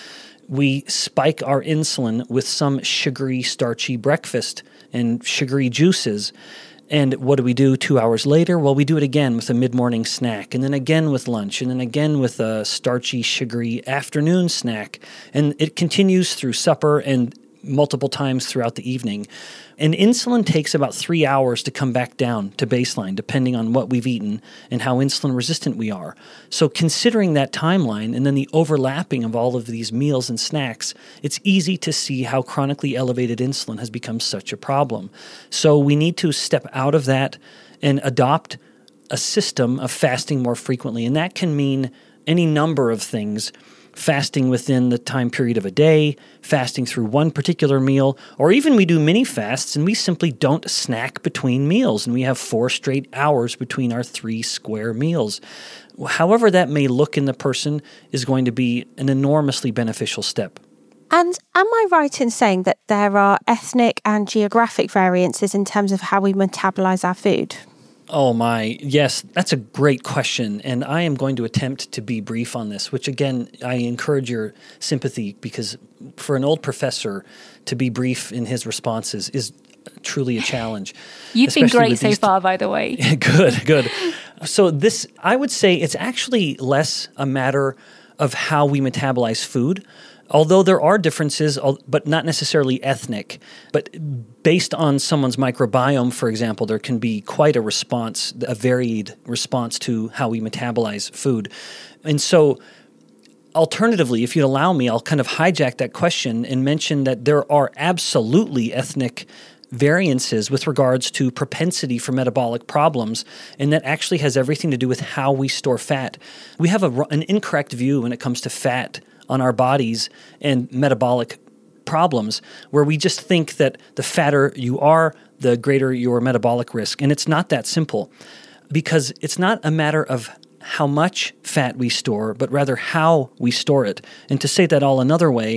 we spike our insulin with some sugary, starchy breakfast and sugary juices. And what do we do two hours later? Well, we do it again with a mid-morning snack, and then again with lunch, and then again with a starchy, sugary afternoon snack. And it continues through supper and multiple times throughout the evening. And insulin takes about three hours to come back down to baseline, depending on what we've eaten and how insulin resistant we are. So considering that timeline and then the overlapping of all of these meals and snacks, it's easy to see how chronically elevated insulin has become such a problem. So we need to step out of that and adopt a system of fasting more frequently. And that can mean any number of things. Fasting within the time period of a day, fasting through one particular meal, or even we do mini fasts and we simply don't snack between meals and we have four straight hours between our three square meals. However that may look in the person is going to be an enormously beneficial step. And am I right in saying that there are ethnic and geographic variances in terms of how we metabolize our food? Oh my, yes, that's a great question. And I am going to attempt to be brief on this, which again, I encourage your sympathy because for an old professor to be brief in his responses is truly a challenge. You've been great so far, by the way. Good, good. So this, I would say it's actually less a matter of how we metabolize food, although there are differences, but not necessarily ethnic. But based on someone's microbiome, for example, there can be quite a response, a varied response to how we metabolize food. And so alternatively, if you'd allow me, I'll kind of hijack that question and mention that there are absolutely ethnic variances with regards to propensity for metabolic problems, and that actually has everything to do with how we store fat. We have a, an incorrect view when it comes to fat on our bodies and metabolic problems, where we just think that the fatter you are, the greater your metabolic risk. And it's not that simple, because it's not a matter of how much fat we store, but rather how we store it. And to say that all another way,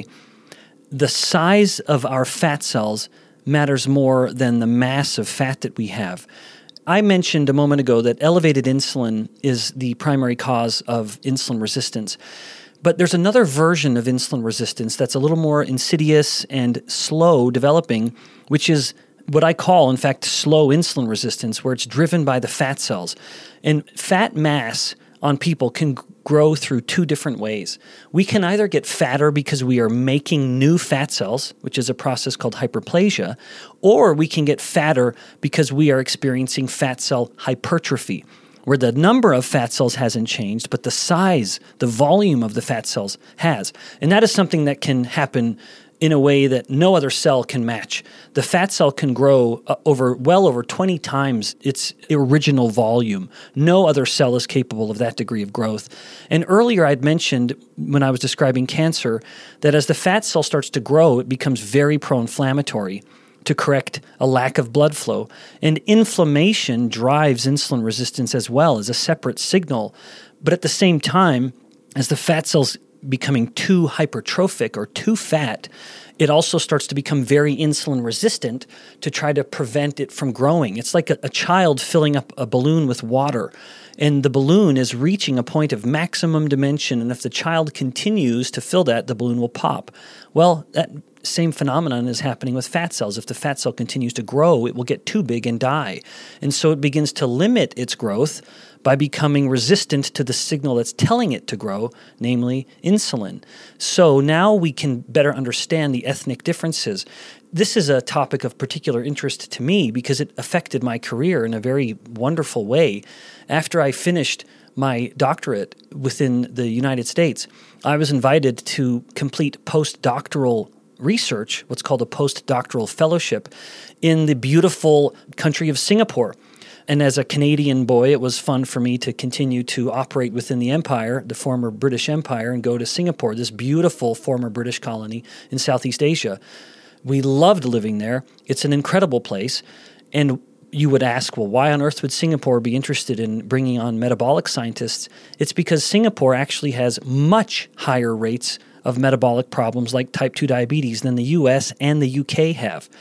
the size of our fat cells matters more than the mass of fat that we have. I mentioned a moment ago that elevated insulin is the primary cause of insulin resistance. But there's another version of insulin resistance that's a little more insidious and slow developing, which is what I call, in fact, slow insulin resistance, where it's driven by the fat cells. And fat mass on people can g- grow through two different ways. We can either get fatter because we are making new fat cells, which is a process called hyperplasia, or we can get fatter because we are experiencing fat cell hypertrophy, where the number of fat cells hasn't changed, but the size, the volume of the fat cells has. And that is something that can happen in a way that no other cell can match. The fat cell can grow uh, over well over twenty times its original volume. No other cell is capable of that degree of growth. And earlier I'd mentioned when I was describing cancer that as the fat cell starts to grow, it becomes very pro-inflammatory to correct a lack of blood flow. And inflammation drives insulin resistance as well as a separate signal. But at the same time, as the fat cells becoming too hypertrophic or too fat, it also starts to become very insulin resistant to try to prevent it from growing. It's like a, a child filling up a balloon with water, and the balloon is reaching a point of maximum dimension, and if the child continues to fill that, the balloon will pop. Well, that same phenomenon is happening with fat cells. If the fat cell continues to grow, it will get too big and die. And so it begins to limit its growth by becoming resistant to the signal that's telling it to grow, namely insulin. So now we can better understand the ethnic differences. This is a topic of particular interest to me because it affected my career in a very wonderful way. After I finished my doctorate within the United States, I was invited to complete postdoctoral research, what's called a postdoctoral fellowship, in the beautiful country of Singapore. And as a Canadian boy, it was fun for me to continue to operate within the empire, the former British Empire, and go to Singapore, this beautiful former British colony in Southeast Asia. We loved living there. It's an incredible place. And you would ask, well, why on earth would Singapore be interested in bringing on metabolic scientists? It's because Singapore actually has much higher rates of metabolic problems like type two diabetes than the U S and the U K have.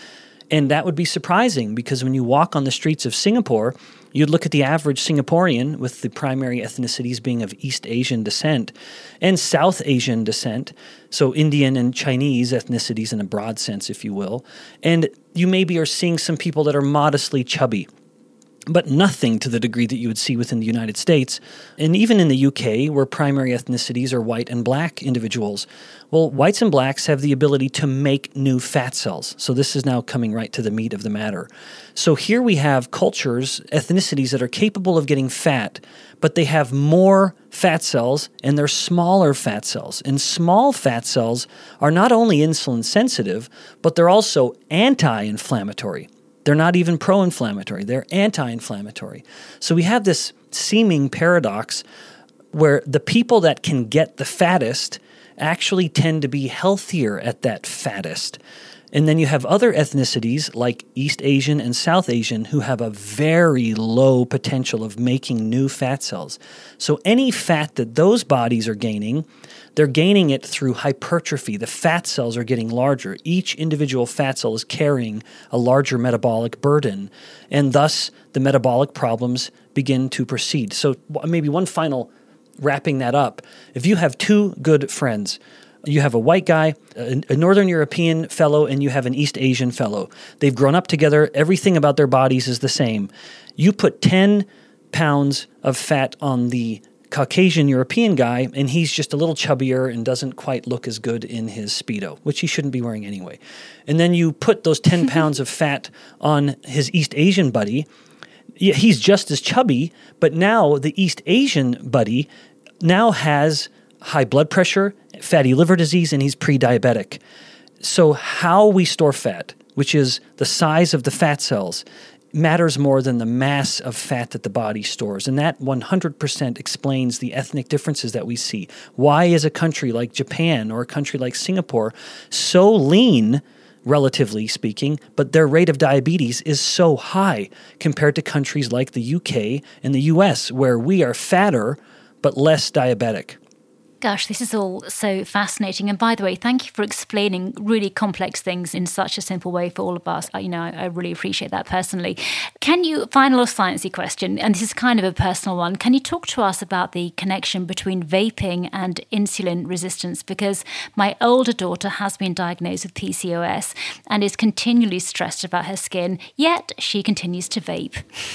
And that would be surprising because when you walk on the streets of Singapore, you'd look at the average Singaporean, with the primary ethnicities being of East Asian descent and South Asian descent, so Indian and Chinese ethnicities in a broad sense, if you will. And you maybe are seeing some people that are modestly chubby, but nothing to the degree that you would see within the United States. And even in the U K, where primary ethnicities are white and black individuals, well, whites and blacks have the ability to make new fat cells. So this is now coming right to the meat of the matter. So here we have cultures, ethnicities that are capable of getting fat, but they have more fat cells and they're smaller fat cells. And small fat cells are not only insulin sensitive, but they're also anti-inflammatory. They're not even pro-inflammatory. They're anti-inflammatory. So we have this seeming paradox where the people that can get the fattest actually tend to be healthier at that fattest. And then you have other ethnicities like East Asian and South Asian who have a very low potential of making new fat cells. So any fat that those bodies are gaining, they're gaining it through hypertrophy. The fat cells are getting larger. Each individual fat cell is carrying a larger metabolic burden, and thus the metabolic problems begin to proceed. So maybe one final wrapping that up. If you have two good friends, you have a white guy, a, a Northern European fellow, and you have an East Asian fellow. They've grown up together. Everything about their bodies is the same. You put ten pounds of fat on the Caucasian European guy, and he's just a little chubbier and doesn't quite look as good in his Speedo, which he shouldn't be wearing anyway. And then you put those ten pounds of fat on his East Asian buddy. He's just as chubby, but now the East Asian buddy now has high blood pressure, fatty liver disease, and he's pre-diabetic. So how we store fat, which is the size of the fat cells, matters more than the mass of fat that the body stores. And that one hundred percent explains the ethnic differences that we see. Why is a country like Japan or a country like Singapore so lean, relatively speaking, but their rate of diabetes is so high compared to countries like the U K and the U S, where we are fatter but less diabetic? Gosh, this is all so fascinating. And by the way, thank you for explaining really complex things in such a simple way for all of us. You know, I, I really appreciate that personally. Can you, final sciencey question, and this is kind of a personal one, can you talk to us about the connection between vaping and insulin resistance? Because my older daughter has been diagnosed with P C O S and is continually stressed about her skin, yet she continues to vape.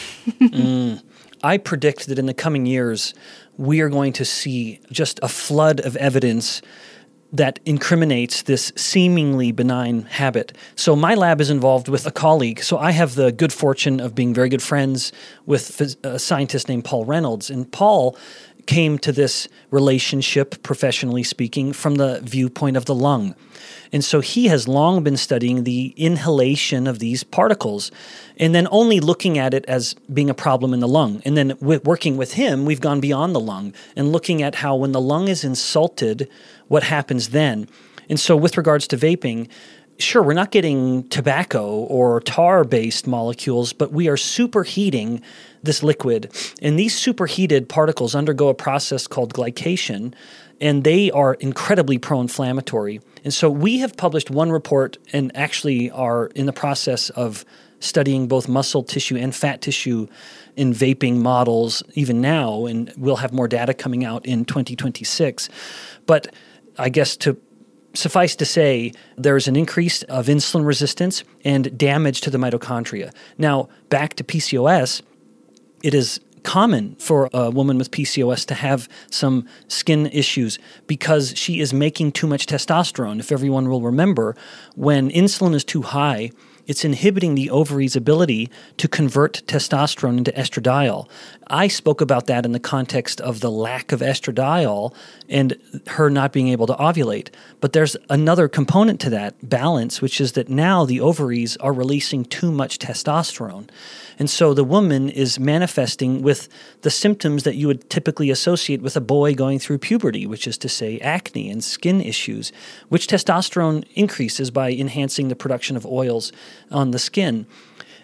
mm. I predict that in the coming years, we are going to see just a flood of evidence that incriminates this seemingly benign habit. So my lab is involved with a colleague. So I have the good fortune of being very good friends with a scientist named Paul Reynolds. And Paul came to this relationship, professionally speaking, from the viewpoint of the lung. And so he has long been studying the inhalation of these particles and then only looking at it as being a problem in the lung. And then w- working with him, we've gone beyond the lung and looking at how when the lung is insulted, what happens then. And so with regards to vaping, sure, we're not getting tobacco or tar-based molecules, but we are superheating this liquid. And these superheated particles undergo a process called glycation, and they are incredibly pro-inflammatory. And so we have published one report and actually are in the process of studying both muscle tissue and fat tissue in vaping models even now, and we'll have more data coming out in twenty twenty-six. But I guess to suffice to say, there's an increase of insulin resistance and damage to the mitochondria. Now, back to P C O S, it is common for a woman with P C O S to have some skin issues because she is making too much testosterone. If everyone will remember, when insulin is too high, it's inhibiting the ovary's ability to convert testosterone into estradiol. I spoke about that in the context of the lack of estradiol and her not being able to ovulate. But there's another component to that balance, which is that now the ovaries are releasing too much testosterone. And so the woman is manifesting with the symptoms that you would typically associate with a boy going through puberty, which is to say acne and skin issues, which testosterone increases by enhancing the production of oils on the skin.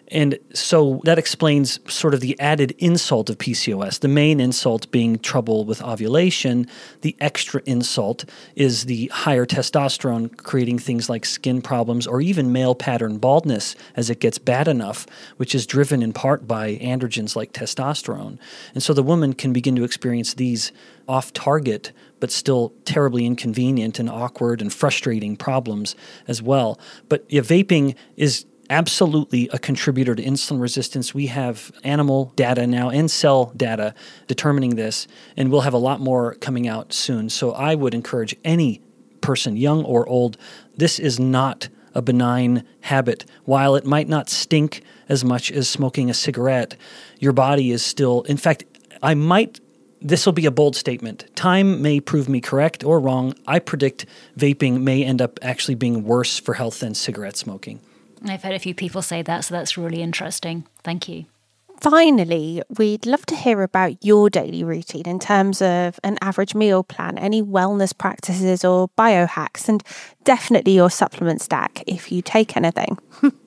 And so that explains sort of the added insult of P C O S. The main insult being trouble with ovulation. The extra insult is the higher testosterone, creating things like skin problems or even male pattern baldness as it gets bad enough, which is driven in part by androgens like testosterone. And so the woman can begin to experience these off-target but still terribly inconvenient and awkward and frustrating problems as well. But yeah, vaping is absolutely a contributor to insulin resistance. We have animal data now and cell data determining this, and we'll have a lot more coming out soon. So I would encourage any person, young or old, this is not a benign habit. While it might not stink as much as smoking a cigarette, your body is still, in fact, I might This will be a bold statement. Time may prove me correct or wrong. I predict vaping may end up actually being worse for health than cigarette smoking. I've heard a few people say that, so that's really interesting. Thank you. Finally, we'd love to hear about your daily routine in terms of an average meal plan, any wellness practices or biohacks, and definitely your supplement stack if you take anything.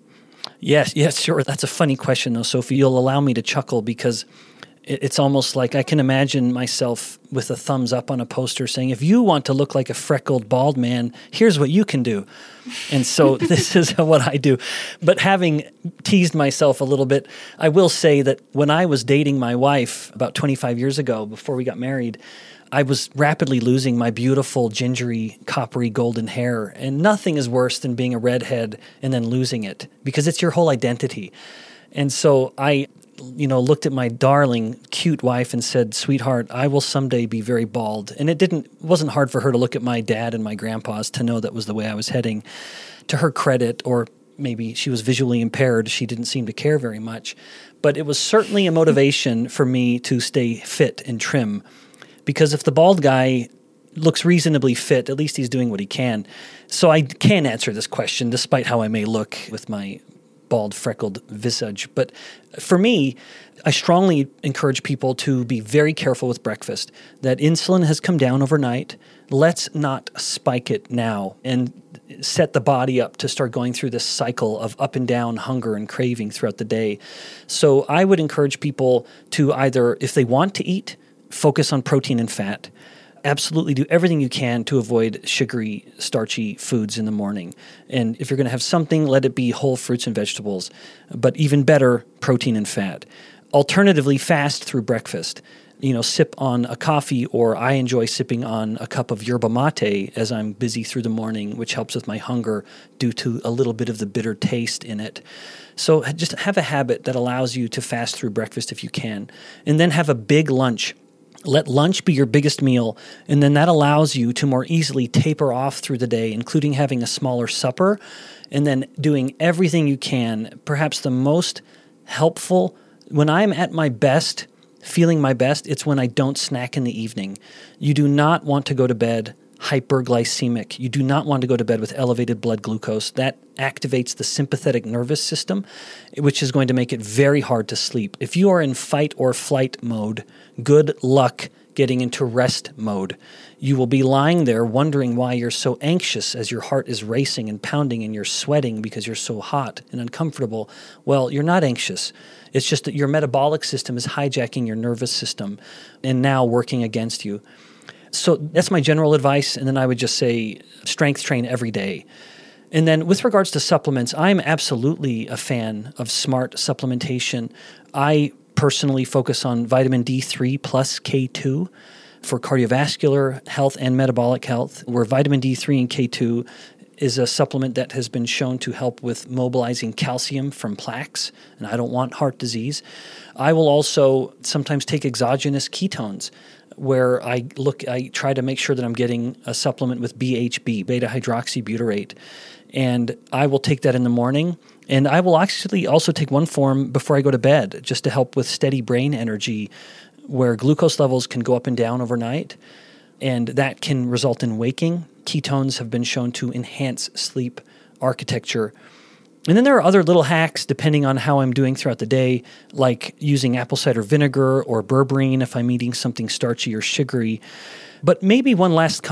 Yes, yes, sure. That's a funny question, though, Sophie. You'll allow me to chuckle because it's almost like I can imagine myself with a thumbs up on a poster saying, if you want to look like a freckled bald man, here's what you can do. And so this is what I do. But having teased myself a little bit, I will say that when I was dating my wife about twenty-five years ago, before we got married, I was rapidly losing my beautiful, gingery, coppery, golden hair. And nothing is worse than being a redhead and then losing it because it's your whole identity. And so I you know, looked at my darling, cute wife and said, sweetheart, I will someday be very bald. And it didn't, it wasn't hard for her to look at my dad and my grandpas to know that was the way I was heading. To her credit, or maybe she was visually impaired, she didn't seem to care very much. But it was certainly a motivation for me to stay fit and trim. Because if the bald guy looks reasonably fit, at least he's doing what he can. So I can answer this question, despite how I may look with my bald, freckled visage. But for me, I strongly encourage people to be very careful with breakfast, that insulin has come down overnight. Let's not spike it now and set the body up to start going through this cycle of up and down hunger and craving throughout the day. So I would encourage people to either, if they want to eat, focus on protein and fat. Absolutely do everything you can to avoid sugary, starchy foods in the morning. And if you're going to have something, let it be whole fruits and vegetables, but even better, protein and fat. Alternatively, fast through breakfast. You know, sip on a coffee, or I enjoy sipping on a cup of yerba mate as I'm busy through the morning, which helps with my hunger due to a little bit of the bitter taste in it. So just have a habit that allows you to fast through breakfast if you can. And then have a big lunch. Let lunch be your biggest meal, and then that allows you to more easily taper off through the day, including having a smaller supper, and then doing everything you can. Perhaps the most helpful, when I'm at my best, feeling my best, it's when I don't snack in the evening. You do not want to go to bed hyperglycemic. You do not want to go to bed with elevated blood glucose. That activates the sympathetic nervous system, which is going to make it very hard to sleep. If you are in fight or flight mode, good luck getting into rest mode. You will be lying there wondering why you're so anxious as your heart is racing and pounding and you're sweating because you're so hot and uncomfortable. Well, you're not anxious. It's just that your metabolic system is hijacking your nervous system and now working against you. So that's my general advice, and then I would just say strength train every day. And then with regards to supplements, I'm absolutely a fan of smart supplementation. I personally focus on vitamin D three plus K two for cardiovascular health and metabolic health, where vitamin D three and K two is a supplement that has been shown to help with mobilizing calcium from plaques, and I don't want heart disease. I will also sometimes take exogenous ketones, where I look, I try to make sure that I'm getting a supplement with B H B, beta-hydroxybutyrate, and I will take that in the morning. And I will actually also take one form before I go to bed, just to help with steady brain energy, where glucose levels can go up and down overnight, and that can result in waking. Ketones have been shown to enhance sleep architecture. And then there are other little hacks depending on how I'm doing throughout the day, like using apple cider vinegar or berberine if I'm eating something starchy or sugary. But maybe one last comment.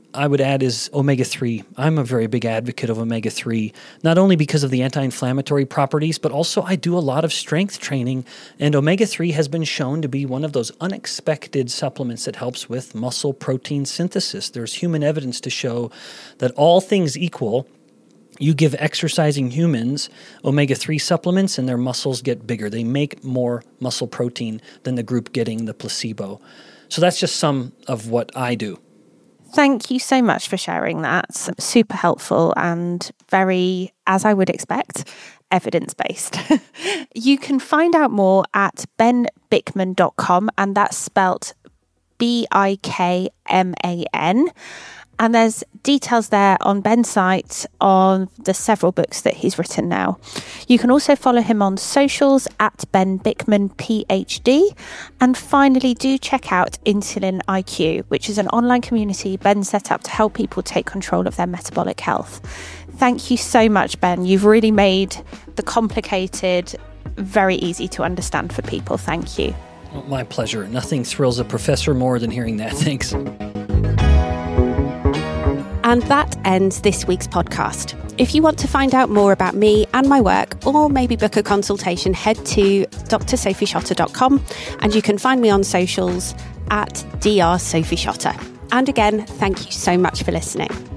I would add is omega three. I'm a very big advocate of omega three, not only because of the anti-inflammatory properties, but also I do a lot of strength training, and omega three has been shown to be one of those unexpected supplements that helps with muscle protein synthesis. There's human evidence to show that all things equal, you give exercising humans omega three supplements and their muscles get bigger. They make more muscle protein than the group getting the placebo. So that's just some of what I do. Thank you so much for sharing that. Super helpful and very, as I would expect, evidence-based. You can find out more at ben bikman dot com, and that's spelt B I K M A N. And there's details there on Ben's site on the several books that he's written now. You can also follow him on socials at Ben Bikman PhD. And finally, do check out Insulin I Q, which is an online community Ben set up to help people take control of their metabolic health. Thank you so much, Ben. You've really made the complicated very easy to understand for people. Thank you. Well, my pleasure. Nothing thrills a professor more than hearing that. Thanks. And that ends this week's podcast. If you want to find out more about me and my work, or maybe book a consultation, head to d r sophie schotter dot com, and you can find me on socials at Dr Sophie Schotter. And again, thank you so much for listening.